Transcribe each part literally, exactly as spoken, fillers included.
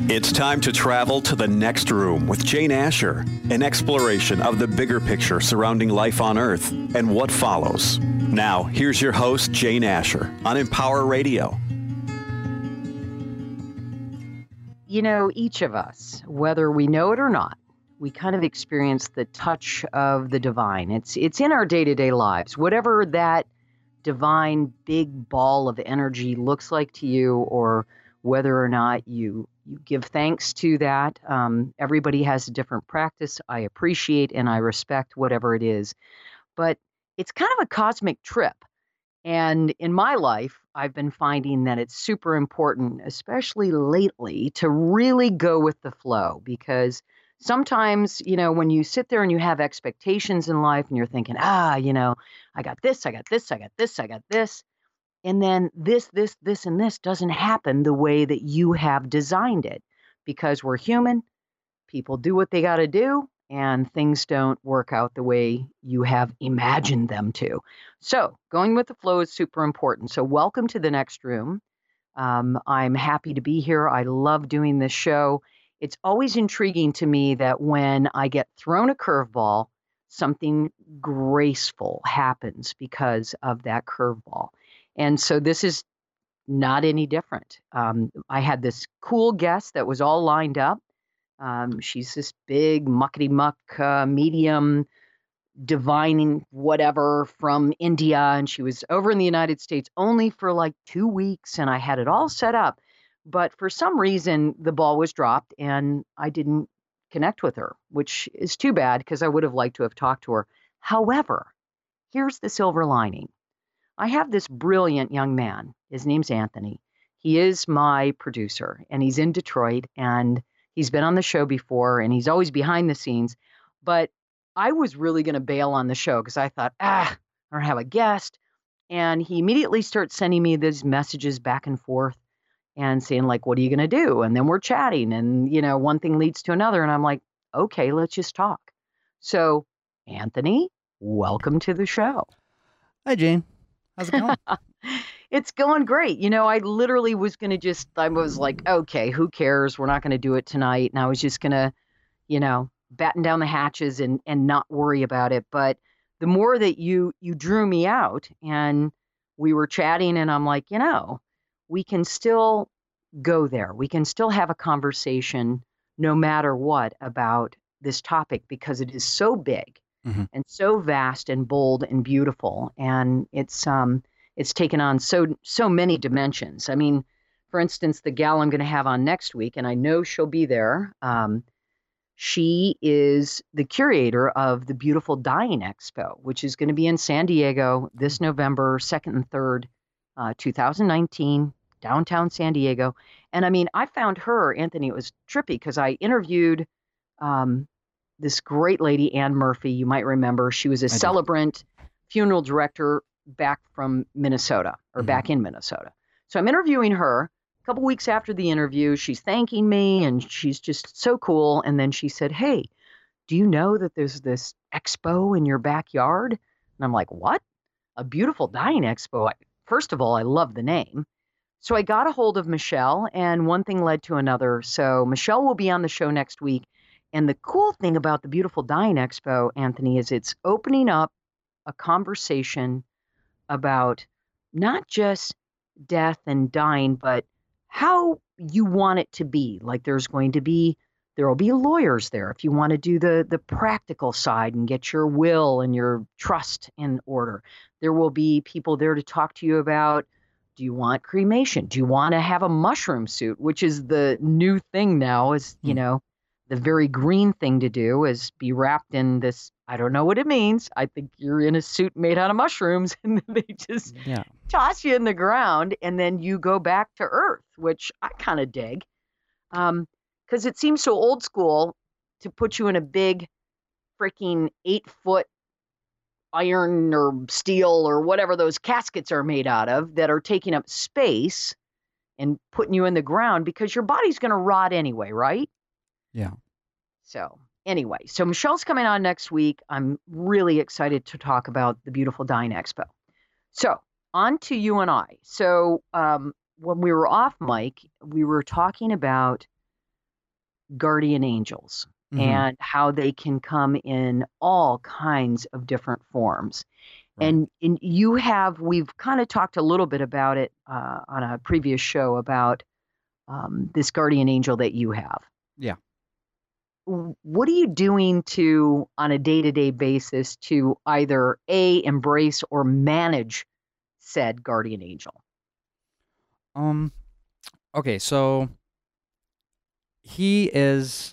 It's time to travel to the next room with Jane Asher, an exploration of the bigger picture surrounding life on Earth and what follows. Now, here's your host, Jane Asher, on Empower Radio. You know, each of us, whether we know it or not, we kind of experience the touch of the divine. It's it's in our day-to-day lives. Whatever that divine big ball of energy looks like to you, or whether or not you you give thanks to that. Um, everybody has a different practice. I appreciate and I respect whatever it is. But it's kind of a cosmic trip. And in my life, I've been finding that it's super important, especially lately, to really go with the flow. Because sometimes, you know, when you sit there and you have expectations in life and you're thinking, ah, you know, I got this, I got this, I got this, I got this. And then this, this, this, and this doesn't happen the way that you have designed it, because we're human. People do what they got to do, and things don't work out the way you have imagined them to. So going with the flow is super important. So welcome to the next room. Um, I'm happy to be here. I love doing this show. It's always intriguing to me that when I get thrown a curveball, something graceful happens because of that curveball. And so this is not any different. Um, I had this cool guest that was all lined up. Um, she's this big muckety muck uh, medium divining whatever from India. And she was over in the United States only for like two weeks. And I had it all set up. But for some reason, the ball was dropped and I didn't connect with her, which is too bad because I would have liked to have talked to her. However, here's the silver lining. I have this brilliant young man. His name's Anthony. He is my producer, and he's in Detroit, and he's been on the show before, and he's always behind the scenes. But I was really going to bail on the show because I thought, ah, I don't have a guest. And he immediately starts sending me these messages back and forth and saying, like, what are you going to do? And then we're chatting, and, you know, one thing leads to another. And I'm like, okay, let's just talk. So, Anthony, welcome to the show. Hi, Jane. How's it going? It's going great. You know, I literally was going to just, I was like, okay, who cares? We're not going to do it tonight. And I was just going to, you know, batten down the hatches and, and not worry about it. But the more that you, you drew me out and we were chatting, and I'm like, you know, we can still go there. We can still have a conversation no matter what about this topic, because it is so big. Mm-hmm. And so vast and bold and beautiful, and it's um it's taken on so so many dimensions. I mean, for instance, the gal I'm going to have on next week, and I know she'll be there. Um, she is the curator of the Beautiful Dying Expo, which is going to be in San Diego this November second and third, uh, two thousand nineteen, downtown San Diego. And I mean, I found her, Anthony. It was trippy because I interviewed. Um, This great lady, Anne Murphy, you might remember. She was a I celebrant do. funeral director back from Minnesota, or mm-hmm. back in Minnesota. So I'm interviewing her. A couple weeks after the interview, she's thanking me, and she's just so cool. And then she said, hey, do you know that there's this expo in your backyard? And I'm like, what? A Beautiful Dying Expo? First of all, I love the name. So I got a hold of Michelle, and one thing led to another. So Michelle will be on the show next week. And the cool thing about the Beautiful Dying Expo, Anthony, is it's opening up a conversation about not just death and dying, but how you want it to be. Like there's going to be, there will be lawyers there if you want to do the, the practical side and get your will and your trust in order. There will be people there to talk to you about, do you want cremation? Do you want to have a mushroom suit, which is the new thing now, is, you mm. know, the very green thing to do is be wrapped in this. I don't know what it means. I think you're in a suit made out of mushrooms, and then they just yeah. toss you in the ground, and then you go back to Earth, which I kind of dig. Um, because it seems so old school to put you in a big freaking eight foot iron or steel or whatever those caskets are made out of that are taking up space and putting you in the ground, because your body's going to rot anyway, right? Yeah. So anyway, so Michelle's coming on next week. I'm really excited to talk about the Beautiful Dying Expo. So on to you and I. So um, when we were off mic, we were talking about guardian angels Mm-hmm. and how they can come in all kinds of different forms. Right. And, and you have, we've kind of talked a little bit about it uh, on a previous show about um, this guardian angel that you have. Yeah. W- What are you doing to, on a day to day basis, to either A, embrace or manage said guardian angel? Um. Okay. So he is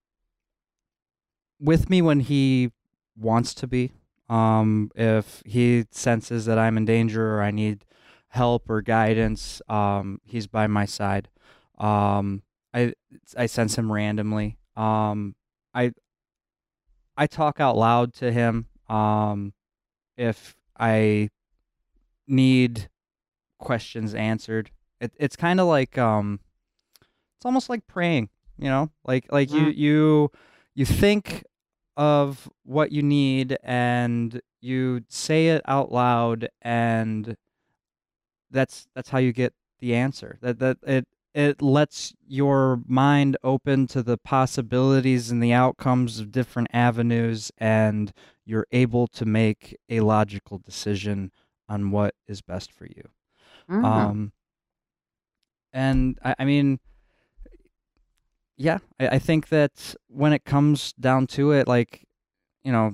with me when he wants to be. Um. If he senses that I'm in danger or I need help or guidance, um, he's by my side. Um. I I sense him randomly. Um. I I talk out loud to him. Um. If I need questions answered. It, it's kind of like um, it's almost like praying, you know, like like you Mm, you you think of what you need and you say it out loud, and that's that's how you get the answer. That that it it lets your mind open to the possibilities and the outcomes of different avenues, and you're able to make a logical decision on what is best for you. mm, Um, And I, I mean, yeah, I, I think that when it comes down to it, like, you know,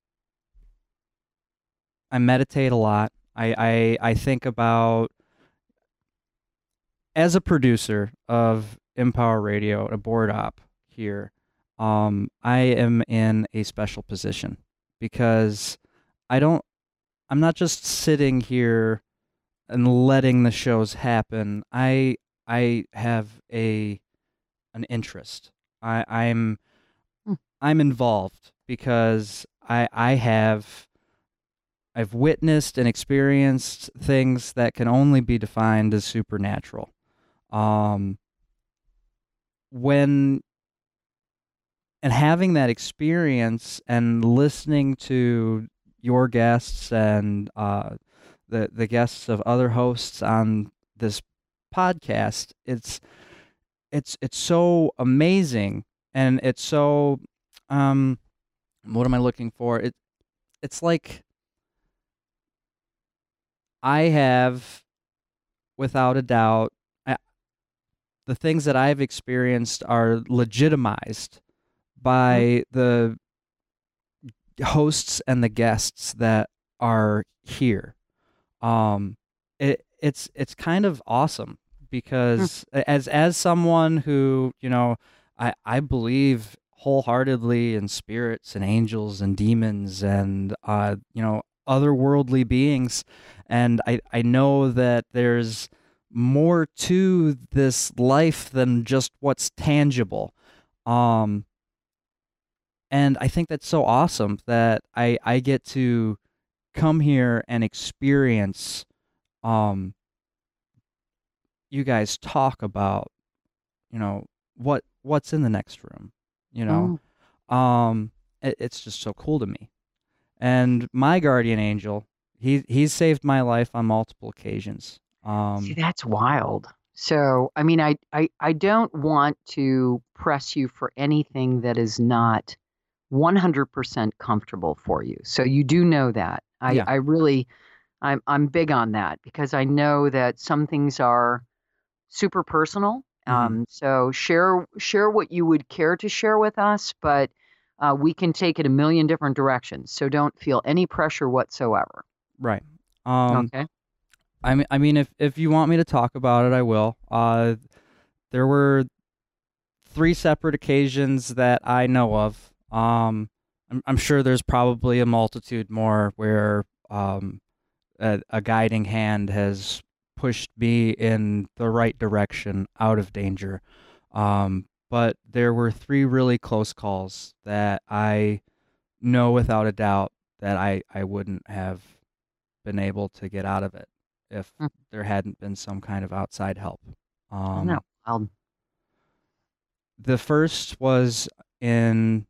I meditate a lot. I, I, I think about, as a producer of Empower Radio, a board op here, um, I am in a special position because I don't, I'm not just sitting here and letting the shows happen. I, I have a, an interest. I, I'm mm, I'm involved because I I have I've witnessed and experienced things that can only be defined as supernatural. Um, when and having that experience and listening to your guests and uh, the the guests of other hosts on this podcast, it's it's it's so amazing, and it's so um what am I looking for? It it's like I have, without a doubt, I, the things that I've experienced are legitimized mm, by the hosts and the guests that are here. Um, it it's it's kind of awesome mm, because as as someone who, you know, I I believe wholeheartedly in spirits and angels and demons and uh you know, otherworldly beings, and I I know that there's more to this life than just what's tangible. Um and I think that's so awesome that I I get to come here and experience um you guys talk about, you know, what what's in the next room, you know. mm. Um it, it's just so cool to me. And my guardian angel, he he's saved my life on multiple occasions. See, Um that's wild. So, I mean, I, I, I don't want to press you for anything that is not one hundred percent comfortable for you. So you do know that. I, yeah. I really, I'm, I'm big on that because I know that some things are super personal. Mhm. Um, so share, share what you would care to share with us, but uh, we can take it a million different directions. So don't feel any pressure whatsoever. Right. Um Okay. I mean I mean if if you want me to talk about it, I will. Uh there were three separate occasions that I know of. Um, I'm, I'm sure there's probably a multitude more where um, a, a guiding hand has pushed me in the right direction out of danger. Um, but there were three really close calls that I know without a doubt that I, I wouldn't have been able to get out of it if Mm, there hadn't been some kind of outside help. I know. Um, I'll, the first was in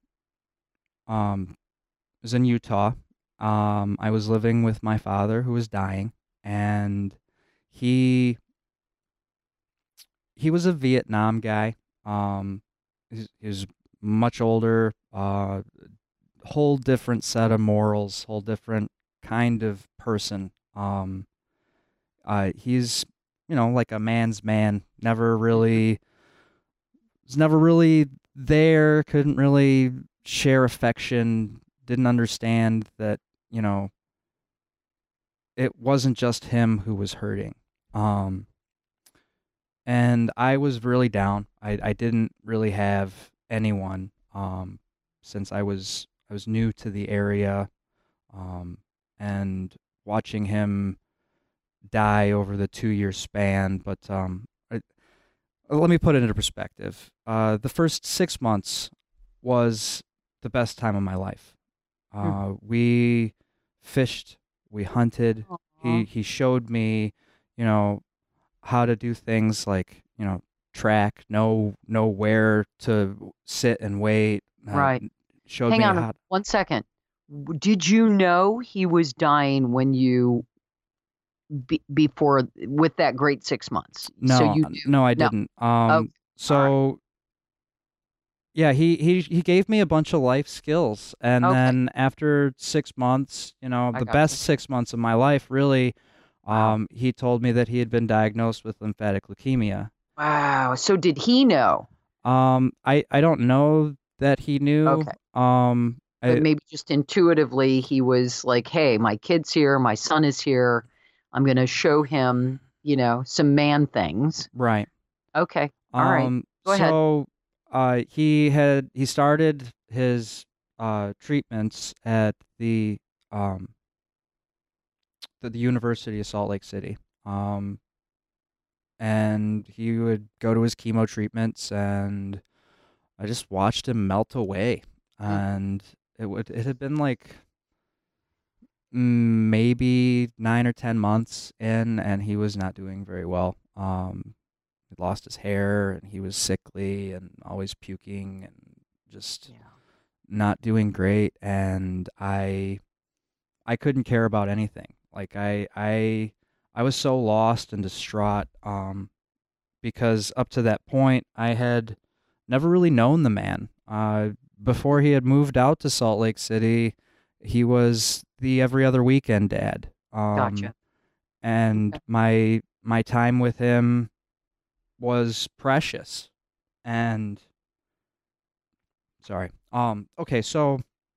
um, was in Utah. Um, I was living with my father who was dying, and he he was a Vietnam guy. Um, he's, he was much older, uh, whole different set of morals, whole different kind of person. Um, uh, he's, you know, like a man's man. Never really, was never really there. Couldn't really share affection. Didn't understand that, you know, it wasn't just him who was hurting. Um, and I was really down. I, I didn't really have anyone, um, since I was I was new to the area, um, and watching him die over the two year span. But um, I, let me put it into perspective. Uh, the first six months was the best time of my life. Uh, Mm. we fished, we hunted. He Aw. he showed me, you know, how to do things like, you know, track, know know where to sit and wait. Uh, Right. showed Hang me on how. one second. W- Did you know he was dying when you be, before with that great six months? So No, you knew? no, I No. didn't. Okay. Um, All right. so yeah, he he he gave me a bunch of life skills, and Okay. then after six months, you know, I the got best you. six months of my life, really, Wow. um, he told me that he had been diagnosed with lymphatic leukemia. Wow. So did he know? Um, I I don't know that he knew. Okay. Um, But I maybe just intuitively he was like, hey, my kid's here, my son is here. I'm going to show him, you know, some man things. right. Okay. All right. Um, Go ahead. so uh, he had he started his uh treatments at the um the, the University of Salt Lake City. Um, and he would go to his chemo treatments, and I just watched him melt away. Mm. And it would it had been like maybe nine or ten months in, and he was not doing very well. Um, he lost his hair, and he was sickly and always puking and just Yeah. not doing great. And I I couldn't care about anything. Like I I I was so lost and distraught, um, because up to that point I had never really known the man. Uh, before he had moved out to Salt Lake City, he was the every other weekend dad. Um, Gotcha. and Okay. my my time with him was precious. And sorry. Um, okay, so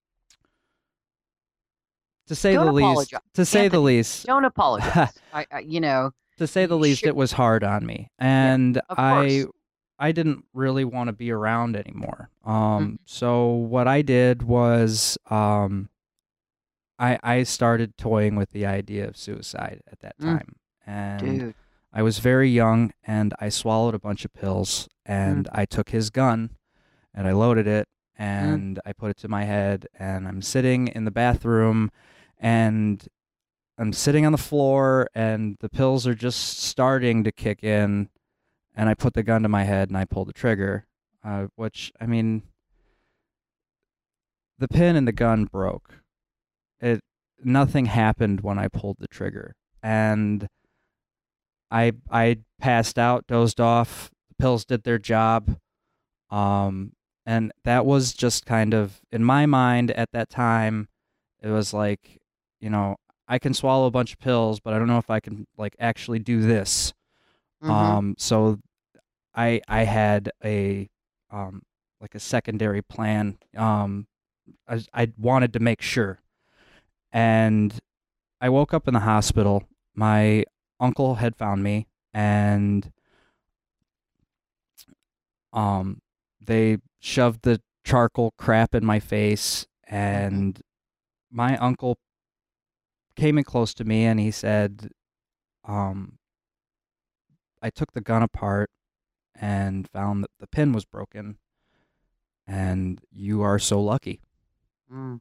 to say Don't the least, apologize. to say the Anthony, least, don't apologize. I, I you know, to say the you least, should, it was hard on me, yeah, and of I course. I didn't really want to be around anymore. Mm. Um, so what I did was, um, I I started toying with the idea of suicide at that Mm. time, and Dude. I was very young, and I swallowed a bunch of pills, Mm. and I took his gun, and I loaded it, Mm. and I put it to my head, and I'm sitting in the bathroom, and I'm sitting on the floor, and the pills are just starting to kick in, and I put the gun to my head, and I pulled the trigger, uh, which, I mean, the pin in the gun broke. It Nothing happened when I pulled the trigger, and I I passed out, dozed off. The pills did their job, um, and that was just kind of in my mind at that time. It was like, you know, I can swallow a bunch of pills, but I don't know if I can like actually do this. Mm-hmm. Um, so I I had a um like a secondary plan. Um, I I wanted to make sure, and I woke up in the hospital. My uncle had found me, and um, they shoved the charcoal crap in my face, Mm-hmm. and my uncle came in close to me, and he said, um, I took the gun apart and found that the pin was broken, and you are so lucky. Mm.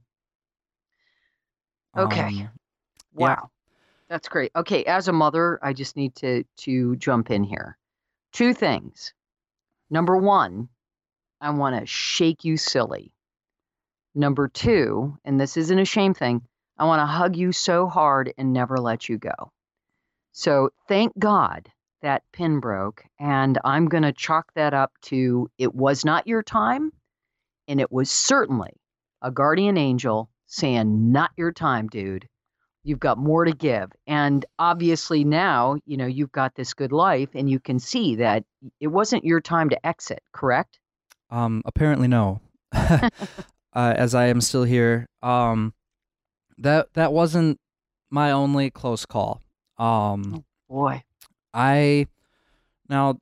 Okay. Um, yeah. Wow. That's great. Okay, as a mother, I just need to to jump in here. Two things. Number one, I want to shake you silly. Number two, and this isn't a shame thing, I want to hug you so hard and never let you go. So thank God that pin broke, and I'm going to chalk that up to it was not your time, and it was certainly a guardian angel saying, not your time, dude. You've got more to give. And obviously now, you know, you've got this good life, and you can see that it wasn't your time to exit, correct? Um, apparently no. uh, as I am still here. Um, that that wasn't my only close call. Um, oh, boy. I now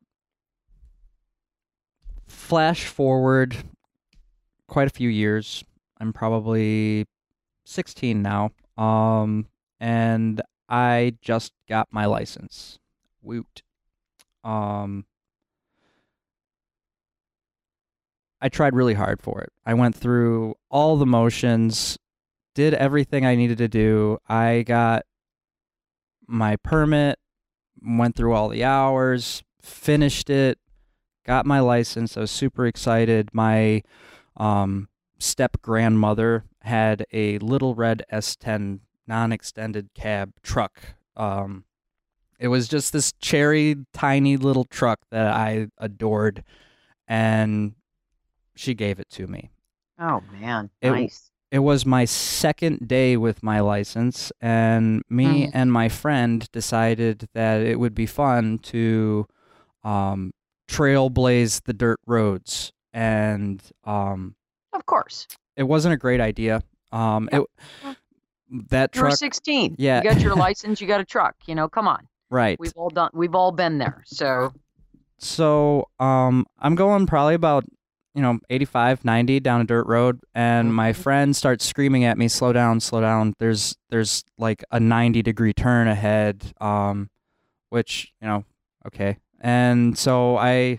flash forward quite a few years. I'm probably sixteen now. Um, and I just got my license. Woot. Um, I tried really hard for it. I went through all the motions, did everything I needed to do. I got my permit, went through all the hours, finished it, got my license. I was super excited. My um, step-grandmother had a little red S ten non-extended cab truck. Um, it was just this cherry, tiny little truck that I adored, and she gave it to me. Oh, man. It, Nice. It was my second day with my license, and me Mm. and my friend decided that it would be fun to um, trailblaze the dirt roads. And um, Of course. it wasn't a great idea. Um, Yep. it, that You were truck, sixteen. yeah. You got your license, you got a truck. You know, come on. right. We've all done we've all been there. So So um, I'm going probably about, you know, eighty-five, ninety down a dirt road, and my Mhm. friend starts screaming at me, slow down, slow down. There's there's like a ninety degree turn ahead, um, which, you know, okay. And so I,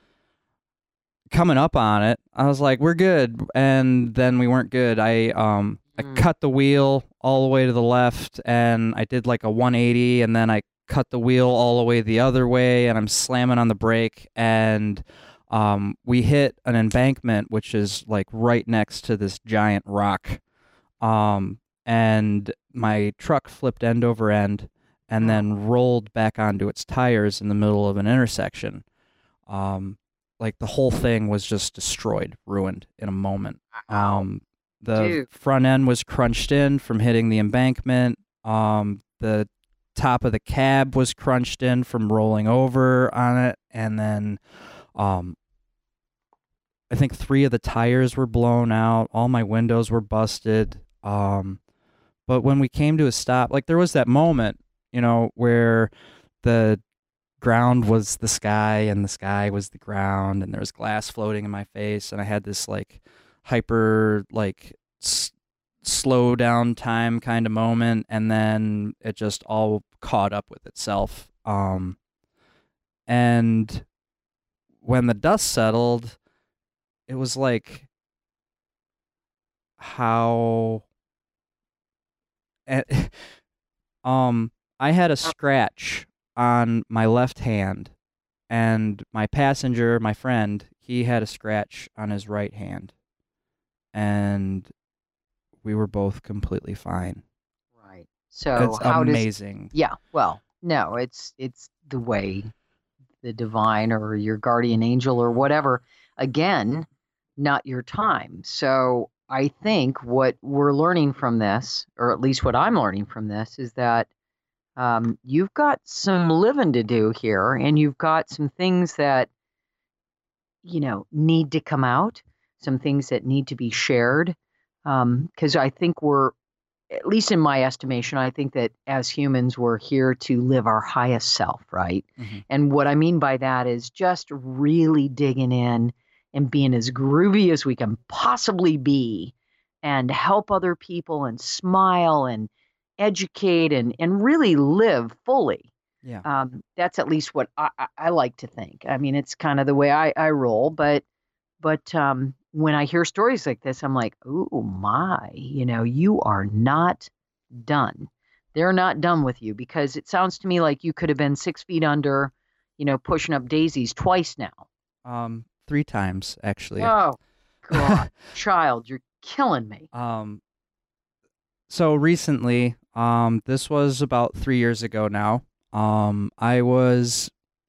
coming up on it, I was like, we're good. And then we weren't good. I um I Mm. cut the wheel all the way to the left, and I did like a one eighty, and then I cut the wheel all the way the other way, and I'm slamming on the brake, and um, we hit an embankment, which is like right next to this giant rock, um, and my truck flipped end over end, and Oh. then rolled back onto its tires in the middle of an intersection. Um, like the whole thing was just destroyed, ruined in a moment. Wow. Um, the Dude. front end was crunched in from hitting the embankment. Um, the top of the cab was crunched in from rolling over on it, and then um, I think three of the tires were blown out. All my windows were busted. Um, but when we came to a stop, like there was that moment, you know, where the ground was the sky and the sky was the ground, and there was glass floating in my face, and I had this like hyper like s- slow down time kind of moment, and then it just all caught up with itself. Um, and when the dust settled, it was like how eh, um I had a scratch on my left hand, and my passenger, my friend, he had a scratch on his right hand, and we were both completely fine. Right. So It's how does amazing. Yeah, well, no, it's it's the way the divine or your guardian angel or whatever, again, not your time. So I think what we're learning from this, or at least what I'm learning from this, is that um, you've got some living to do here, and you've got some things that, you know, need to come out, some things that need to be shared. Because I think we're, at least in my estimation, I think that as humans, we're here to live our highest self, right? Mhm. And what I mean by that is just really digging in and being as groovy as we can possibly be, and help other people and smile and educate and, and really live fully. Yeah. Um, that's at least what I, I, I like to think. I mean, it's kind of the way I, I roll, but but um, when I hear stories like this, I'm like, oh my, you know, you are not done. They're not done with you, because it sounds to me like you could have been six feet under, you know, pushing up daisies twice now. Um, three times actually. Oh, God, child, you're killing me. Um, so recently, um, this was about three years ago now. Um, I was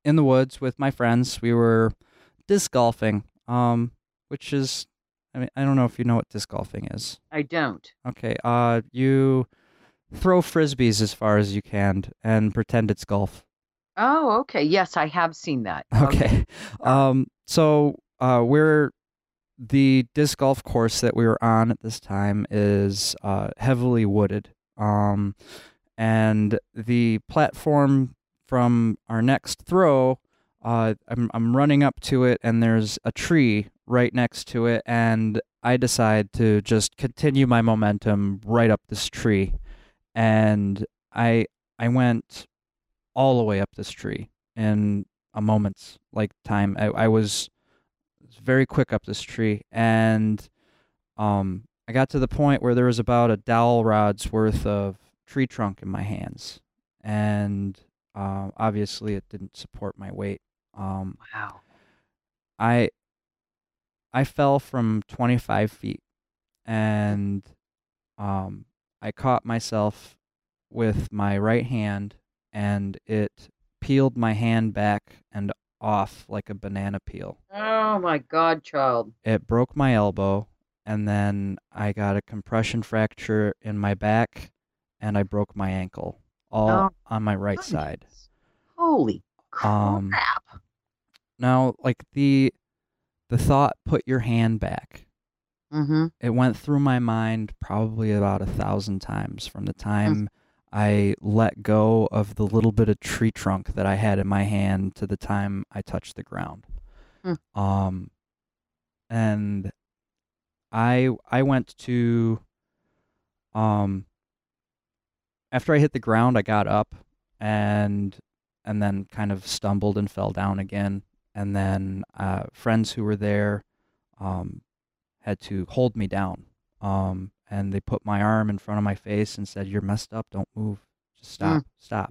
in the woods with my friends. We were disc golfing, um, which is, I mean, I don't know if you know what disc golfing is. I don't. Okay, uh, you throw frisbees as far as you can and pretend it's golf. Oh, okay. Yes, I have seen that. Okay. Um, so uh, we're the disc golf course that we were on at this time is uh, heavily wooded. Um, and the platform from our next throw, uh, I'm I'm running up to it, and there's a tree right next to it, and I decide to just continue my momentum right up this tree, and I I went all the way up this tree in a moment's like time. I, I was very quick up this tree, and um, I got to the point where there was about a dowel rod's worth of tree trunk in my hands, and uh, obviously it didn't support my weight. Um, Wow. I I fell from twenty-five feet, and um, I caught myself with my right hand, and it peeled my hand back and off like a banana peel. Oh my God, child. It broke my elbow, and then I got a compression fracture in my back, and I broke my ankle, all Oh, on my right side. goodness. Holy Um, crap. now, like the the thought, put your hand back. Mm-hmm. It went through my mind probably about a thousand times from the time I let go of the little bit of tree trunk that I had in my hand to the time I touched the ground. Mm. Um, and I I went to um after I hit the ground, I got up and and then kind of stumbled and fell down again. And then uh, friends who were there um, had to hold me down. Um, and they put my arm in front of my face and said, "You're messed up. Don't move. Just stop. Mm. Stop."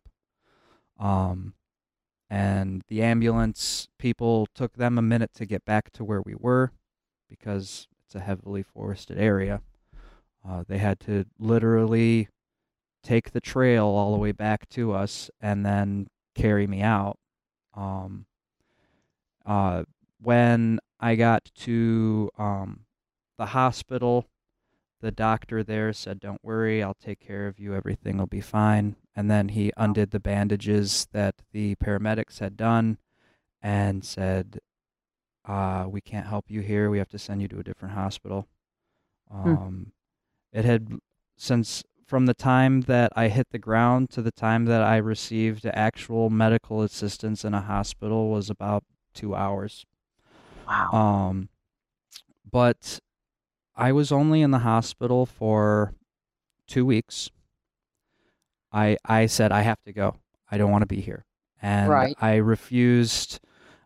Um, and the ambulance people took them a minute to get back to where we were because it's a heavily forested area. Uh, they had to literally take the trail all the way back to us and then carry me out. Um, uh, when I got to um, the hospital, the doctor there said, "Don't worry, I'll take care of you. Everything will be fine." And then he undid the bandages that the paramedics had done and said, uh, "We can't help you here. We have to send you to a different hospital." Um, it had, since from the time that I hit the ground to the time that I received actual medical assistance in a hospital was about two hours. Wow. Um, but I was only in the hospital for two weeks. I I said, "I have to go. I don't want to be here." And Right. I refused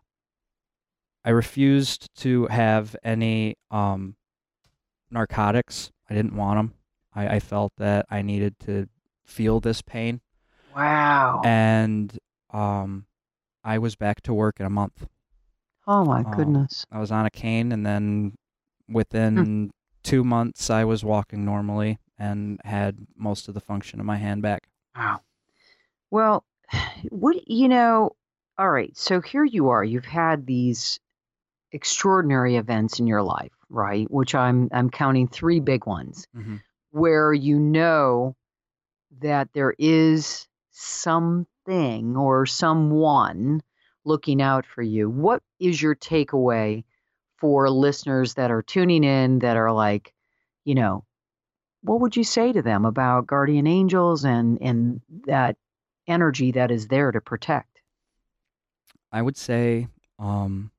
I refused to have any um narcotics. I didn't want them. I, I felt that I needed to feel this pain. Wow. And um I was back to work in a month. Oh my Um, goodness. I was on a cane, and then Hmm. within two months I was walking normally and had most of the function of my hand back. Wow. Well, what, you know, all right. So here you are. You've had these extraordinary events in your life, right? Which I'm I'm counting three big ones hmm where you know that there is something or someone looking out for you. What is your takeaway for listeners that are tuning in that are like, you know, what would you say to them about guardian angels and and that energy that is there to protect? I would say, um,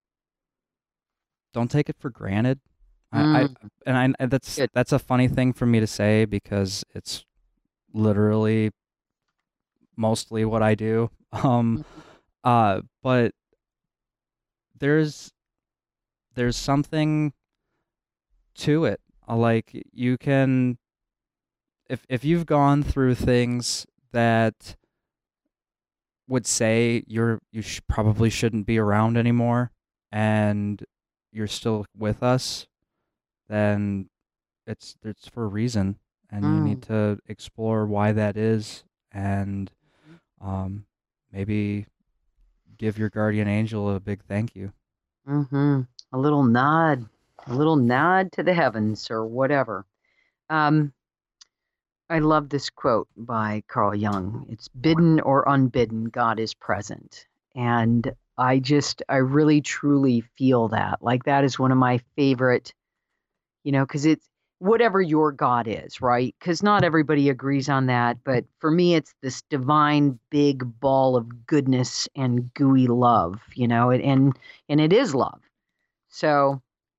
don't take it for granted. I, I Mm, and I and that's good. that's a funny thing for me to say because it's literally mostly what I do. Um, Mhm. uh, but there's there's something to it. Uh, Like you can, if if you've gone through things that would say you're you sh- probably shouldn't be around anymore, and you're still with us, then it's it's for a reason, and you need Mm. to explore why that is, and Mhm. um, maybe give your guardian angel a big thank you. Mm-hmm. A little nod, a little nod to the heavens or whatever. Um, I love this quote by Carl Jung. It's bidden or unbidden, God is present. And I just, I really truly feel that. Like that is one of my favorite, you know, because it's whatever your God is, right? Because not everybody agrees on that. But for me, it's this divine big ball of goodness and gooey love, you know, and and it is love. So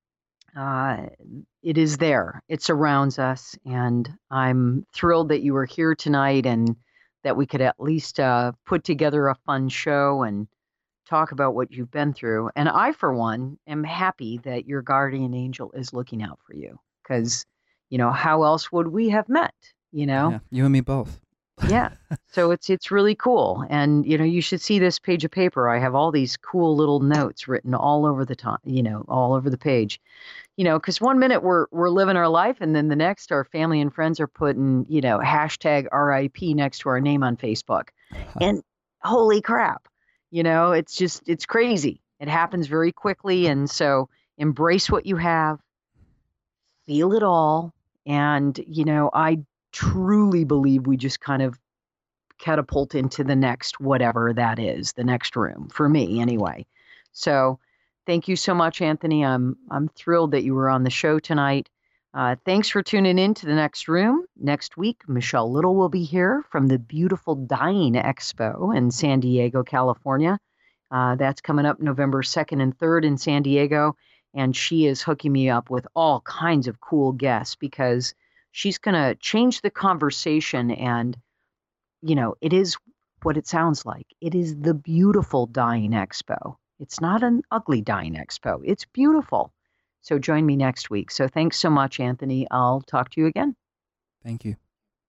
uh, it is there. It surrounds us. And I'm thrilled that you were here tonight and that we could at least uh, put together a fun show and talk about what you've been through. And I, for one, am happy that your guardian angel is looking out for you because, you know, how else would we have met, you know? Yeah, you and me both. Yeah. So it's it's really cool. And, you know, you should see this page of paper. I have all these cool little notes written all over the top, you know, all over the page. You know, because one minute we're we're living our life, and then the next our family and friends are putting, you know, hashtag R I P next to our name on Facebook. And holy crap, you know, it's just, it's crazy. It happens very quickly. And so embrace what you have, feel it all. And, you know, I truly believe we just kind of catapult into the next whatever that is, the next room, for me anyway. So thank you so much, Anthony. I'm I'm thrilled that you were on the show tonight. Uh, thanks for tuning in to the next room. Next week, Michelle Little will be here from the beautiful Dying Expo in San Diego, California. Uh, that's coming up November second and third in San Diego. And she is hooking me up with all kinds of cool guests because she's going to change the conversation. And, you know, it is what it sounds like. It is the beautiful Dying Expo. It's not an ugly Dying Expo. It's beautiful. So join me next week. So thanks so much, Anthony. I'll talk to you again. Thank you.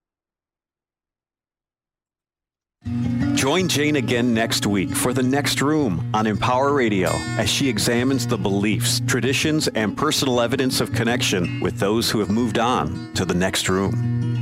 Join Jane again next week for The Next Room on Empower Radio as she examines the beliefs, traditions, and personal evidence of connection with those who have moved on to the next room.